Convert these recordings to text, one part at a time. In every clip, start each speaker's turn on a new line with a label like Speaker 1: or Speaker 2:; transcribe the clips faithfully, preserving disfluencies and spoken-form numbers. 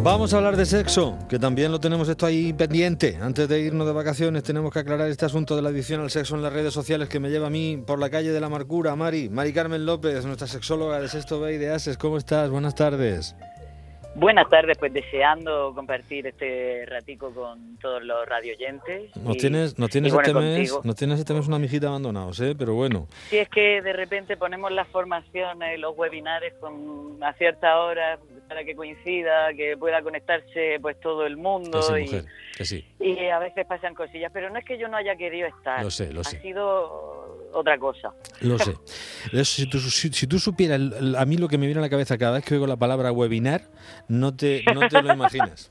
Speaker 1: Vamos a hablar de sexo, que también lo tenemos esto ahí pendiente. Antes de irnos de vacaciones tenemos que aclarar este asunto de la adicción al sexo en las redes sociales que me lleva a mí por la calle de la amargura. Mari, Mari Carmen López, nuestra sexóloga de Sexto B y de Ases. ¿Cómo estás? Buenas tardes.
Speaker 2: Buenas tardes, pues deseando compartir este ratico con todos los radioyentes.
Speaker 1: Nos
Speaker 2: y,
Speaker 1: tienes, nos tienes,
Speaker 2: bueno,
Speaker 1: este mes,
Speaker 2: contigo.
Speaker 1: nos tienes este mes una mijita abandonados, ¿eh? Pero bueno.
Speaker 2: Si es que de repente ponemos las formaciones, los webinares con a cierta hora para que coincida, que pueda conectarse pues todo el mundo.
Speaker 1: Que sí,
Speaker 2: y,
Speaker 1: mujer, que sí.
Speaker 2: Y a veces pasan cosillas, pero no es que yo no haya querido estar.
Speaker 1: Lo sé, lo
Speaker 2: ha
Speaker 1: sé.
Speaker 2: Ha sido otra cosa.
Speaker 1: Lo sé. Si tú, si, si tú supieras, a mí lo que me viene a la cabeza cada vez que oigo la palabra webinar, no te, no te lo imaginas.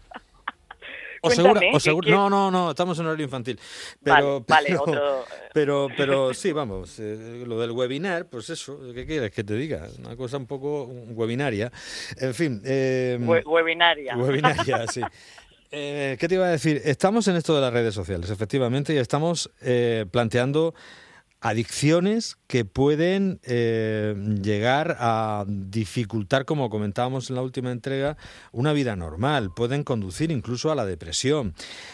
Speaker 1: O segura, o segura, no, no, no, estamos en horario infantil. Pero,
Speaker 2: vale,
Speaker 1: pero,
Speaker 2: vale, otro...
Speaker 1: pero, pero sí, vamos, eh, lo del webinar, pues eso, ¿qué quieres que te diga? Una cosa un poco webinaria. En fin. Eh,
Speaker 2: We webinaria.
Speaker 1: Webinaria, sí. Eh, ¿Qué te iba a decir? Estamos en esto de las redes sociales, efectivamente, y estamos eh, planteando adicciones que pueden eh, llegar a dificultar, como comentábamos en la última entrega, una vida normal. Pueden conducir incluso a la depresión,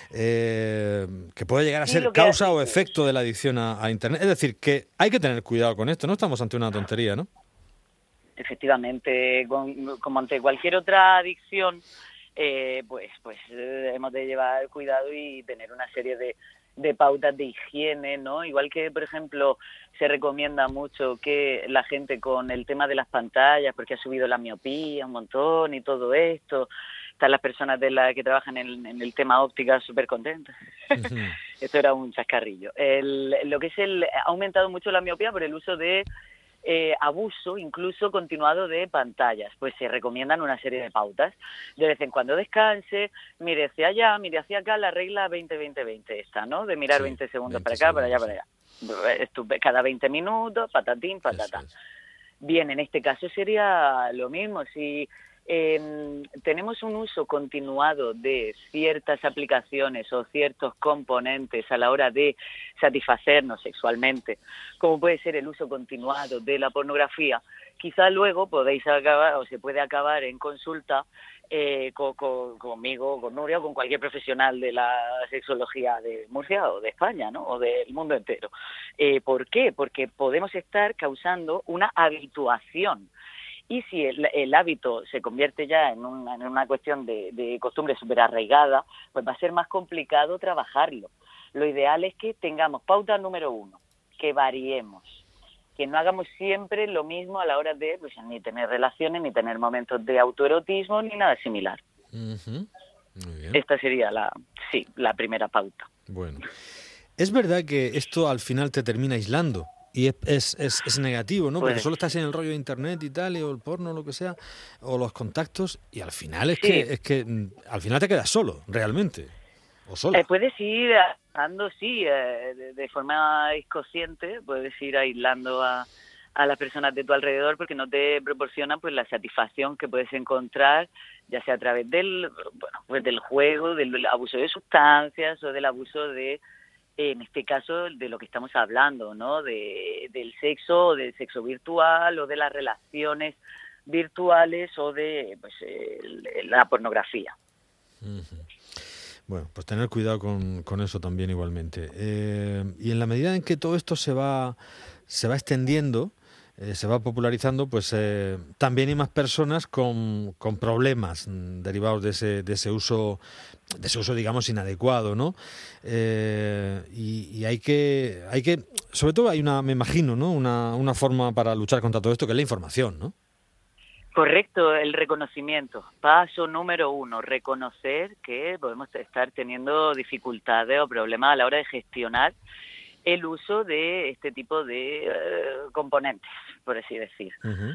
Speaker 1: eh, que puede llegar a
Speaker 2: Sí,
Speaker 1: ser causa o efecto de la adicción a, a Internet. Es decir, que hay que tener cuidado con esto. No estamos ante una tontería, ¿no?
Speaker 2: Efectivamente, con, como ante cualquier otra adicción, eh, pues, pues eh, hemos de llevar cuidado y tener una serie de de pautas de higiene, ¿no? Igual que, por ejemplo, se recomienda mucho que la gente con el tema de las pantallas, porque ha subido la miopía un montón y todo esto, están las personas de la que trabajan en, en el tema óptica súper contentas. Uh-huh. Esto era un chascarrillo. El, lo que es el, ha aumentado mucho la miopía por el uso de Eh, abuso incluso continuado de pantallas. Pues se recomiendan una serie de pautas. De vez en cuando descanse, mire hacia allá, mire hacia acá, la regla veinte veinte veinte esta, ¿no? De mirar sí, veinte segundos veinte para acá, segundos, para allá, sí. para allá. Estuve, cada veinte minutos, patatín, patatán. Es. Bien, en este caso sería lo mismo. Si eh, tenemos un uso continuado de ciertas aplicaciones o ciertos componentes a la hora de satisfacernos sexualmente, como puede ser el uso continuado de la pornografía, quizá luego podéis acabar o se puede acabar en consulta eh, con, con, conmigo, con Nuria o con cualquier profesional de la sexología de Murcia o de España, ¿no? O del mundo entero. Eh, ¿Por qué? Porque podemos estar causando una habituación. Y si el, el hábito se convierte ya en una, en una cuestión de, de costumbre súper arraigada, pues va a ser más complicado trabajarlo. Lo ideal es que tengamos pauta número uno, que variemos, que no hagamos siempre lo mismo a la hora de pues, ni tener relaciones, ni tener momentos de autoerotismo, ni nada similar.
Speaker 1: Uh-huh. Muy bien.
Speaker 2: Esta sería la, sí, la primera pauta.
Speaker 1: Bueno, es verdad que esto al final te termina aislando. Y es, es, es, es negativo, ¿no? Porque pues, solo estás en el rollo de internet y tal, y, o el porno, o lo que sea, o los contactos, y al final es, sí. que, es que al final te quedas solo, realmente, o sola.
Speaker 2: Eh, puedes ir aislando, sí, eh, de, de forma inconsciente, puedes ir aislando a, a las personas de tu alrededor porque no te proporcionan pues la satisfacción que puedes encontrar, ya sea a través del, bueno, pues del juego, del abuso de sustancias o del abuso de en este caso de lo que estamos hablando, ¿no? De, del sexo, o del sexo virtual, o de las relaciones virtuales, o de pues, el, la pornografía.
Speaker 1: Uh-huh. Bueno, pues tener cuidado con, con eso también igualmente. Eh, y en la medida en que todo esto se va, se va extendiendo, eh, se va popularizando, pues eh, también hay más personas con, con problemas derivados de ese, de ese uso, de ese uso, digamos, inadecuado, ¿no? Eh, y, y hay que, hay que, sobre todo hay una, me imagino, ¿no? Una, una forma para luchar contra todo esto, que es la información, ¿no?
Speaker 2: Correcto, el reconocimiento. Paso número uno, reconocer que podemos estar teniendo dificultades o problemas a la hora de gestionar el uso de este tipo de uh, componentes, por así decir.
Speaker 1: Uh-huh.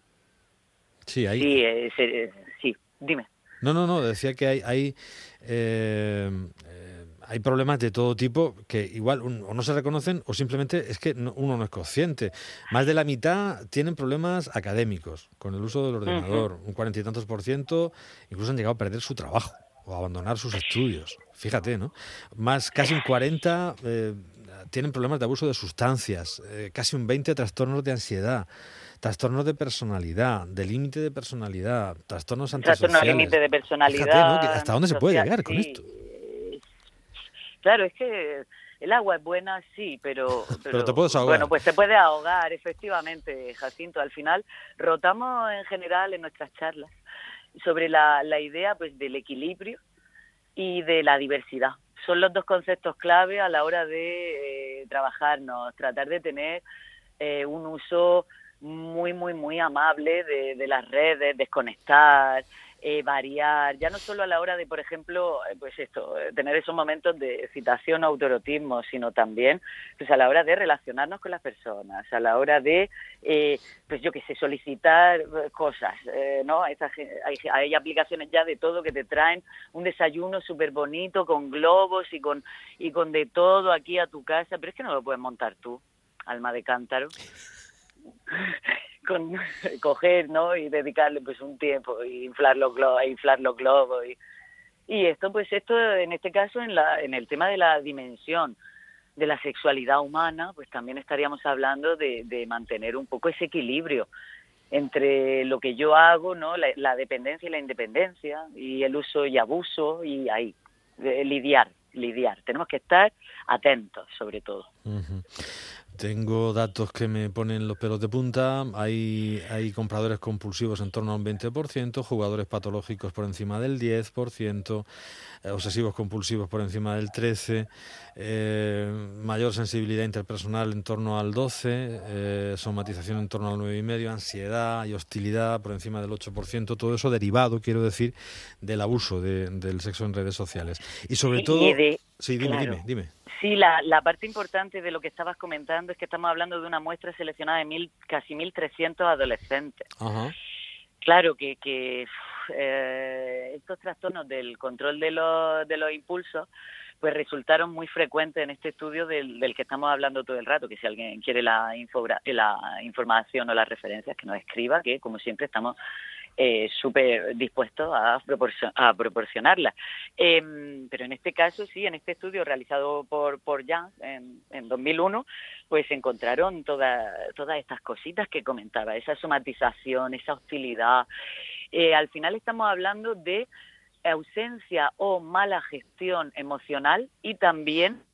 Speaker 1: Sí, hay...
Speaker 2: Sí, eh, eh, sí, dime.
Speaker 1: No, no, no, decía que hay hay, eh, eh, hay problemas de todo tipo que igual un, o no se reconocen o simplemente es que no, uno no es consciente. Más de la mitad tienen problemas académicos con el uso del ordenador, uh-huh. un cuarenta y tantos por ciento incluso han llegado a perder su trabajo o a abandonar sus estudios. Fíjate, ¿no? Más, casi un cuarenta eh, tienen problemas de abuso de sustancias, eh, casi un veinte trastornos de ansiedad. trastornos de personalidad, de límite de personalidad, trastornos antisociales.
Speaker 2: Trastorno límite de personalidad.
Speaker 1: Fíjate, ¿no? ¿Hasta dónde se puede
Speaker 2: social,
Speaker 1: llegar
Speaker 2: sí.
Speaker 1: con esto?
Speaker 2: Claro, es que el agua es buena, sí, pero... Pero,
Speaker 1: pero te puedes ahogar.
Speaker 2: Bueno, pues te puedes ahogar, efectivamente, Jacinto. Al final, rotamos en general en nuestras charlas sobre la, la idea pues del equilibrio y de la diversidad. Son los dos conceptos clave a la hora de eh, trabajarnos, tratar de tener eh, un uso muy, muy, muy amable de, de las redes, desconectar, eh, variar, ya no solo a la hora de, por ejemplo, pues esto, tener esos momentos de excitación o autoerotismo, sino también pues a la hora de relacionarnos con las personas, a la hora de, eh, pues yo qué sé, solicitar cosas, eh, ¿no? Estas, hay, hay aplicaciones ya de todo que te traen un desayuno súper bonito con globos y con, y con de todo aquí a tu casa, pero es que no lo puedes montar tú, alma de cántaro. Con coger, ¿no? Y dedicarle pues un tiempo y inflar los globos, inflar los globos y, y esto pues esto en este caso en la en el tema de la dimensión de la sexualidad humana, pues también estaríamos hablando de, de mantener un poco ese equilibrio entre lo que yo hago, ¿no? La, la dependencia y la independencia y el uso y abuso y ahí de lidiar, lidiar. Tenemos que estar atentos sobre todo.
Speaker 1: Uh-huh. Tengo datos que me ponen los pelos de punta. Hay, hay compradores compulsivos en torno a un veinte por ciento, jugadores patológicos por encima del diez por ciento, eh, obsesivos compulsivos por encima del trece por ciento, eh, mayor sensibilidad interpersonal en torno al doce por ciento, eh, somatización en torno al nueve coma cinco por ciento, ansiedad y hostilidad por encima del ocho por ciento. Todo eso derivado, quiero decir, del abuso de, del sexo en redes sociales. Y sobre
Speaker 2: y,
Speaker 1: todo...
Speaker 2: Y de,
Speaker 1: sí, dime,
Speaker 2: claro.
Speaker 1: dime, dime.
Speaker 2: Sí, la, la parte importante de lo que estabas comentando es que estamos hablando de una muestra seleccionada de mil, casi mil trescientos adolescentes.
Speaker 1: Ajá.
Speaker 2: Claro que, que eh, estos trastornos del control de los, de los impulsos pues resultaron muy frecuentes en este estudio del, del que estamos hablando todo el rato, que si alguien quiere la, infobra, la información o las referencias, que nos escriba, que como siempre estamos eh, súper dispuestos a, proporcion, a proporcionarlas. Eh, pero en este caso, sí, en este estudio realizado por, por Young en, en dos mil uno, pues encontraron toda, todas estas cositas que comentaba, esa somatización, esa hostilidad. Eh, al final estamos hablando de ausencia o mala gestión emocional y también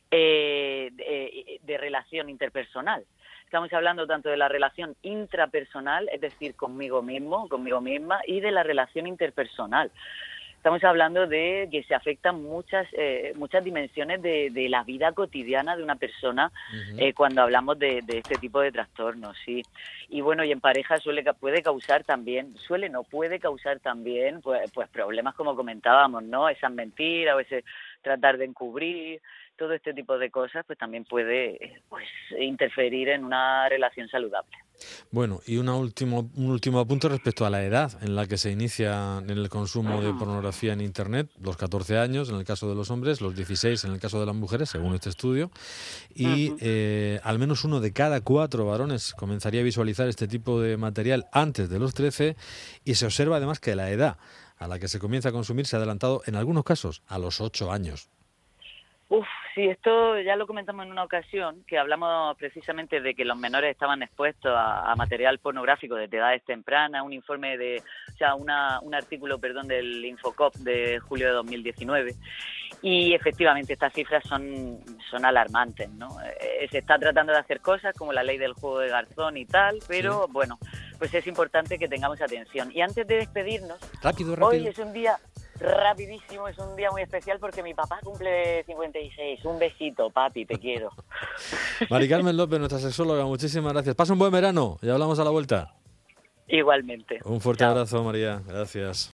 Speaker 2: eh, de, de relación interpersonal. Estamos hablando tanto de la relación intrapersonal, es decir, conmigo mismo, conmigo misma, y de la relación interpersonal. Estamos hablando de que se afectan muchas eh, muchas dimensiones de, de la vida cotidiana de una persona uh-huh. eh, cuando hablamos de, de este tipo de trastornos, sí. Y bueno, y en pareja suele puede causar también, suele no puede causar también pues, pues problemas como comentábamos, ¿no? Esas mentiras o ese tratar de encubrir, todo este tipo de cosas, pues también puede pues interferir en una relación saludable.
Speaker 1: Bueno, y una último, un último apunte respecto a la edad en la que se inicia en el consumo de pornografía en Internet, los catorce años en el caso de los hombres, los dieciséis en el caso de las mujeres, según este estudio, y eh, al menos uno de cada cuatro varones comenzaría a visualizar este tipo de material antes de los trece, y se observa además que la edad a la que se comienza a consumir se ha adelantado en algunos casos a los ocho años.
Speaker 2: Uf, sí, esto ya lo comentamos en una ocasión, que hablamos precisamente de que los menores estaban expuestos a, a material pornográfico desde edades tempranas, un informe de, o sea, una, un artículo, perdón, del Infocop de julio de dos mil diecinueve, y efectivamente estas cifras son, son alarmantes, ¿no? Eh, se está tratando de hacer cosas como la ley del juego de garzón y tal, pero sí. Bueno, pues es importante que tengamos atención. Y antes de despedirnos,
Speaker 1: rápido, rápido.
Speaker 2: Hoy es un día... Rapidísimo, es un día muy especial porque mi papá cumple cincuenta y seis. Un besito, papi, te quiero.
Speaker 1: Mari Carmen López, nuestra sexóloga, muchísimas gracias. Pasa un buen verano y hablamos a la vuelta.
Speaker 2: Igualmente.
Speaker 1: Un fuerte Chao. abrazo, María. Gracias.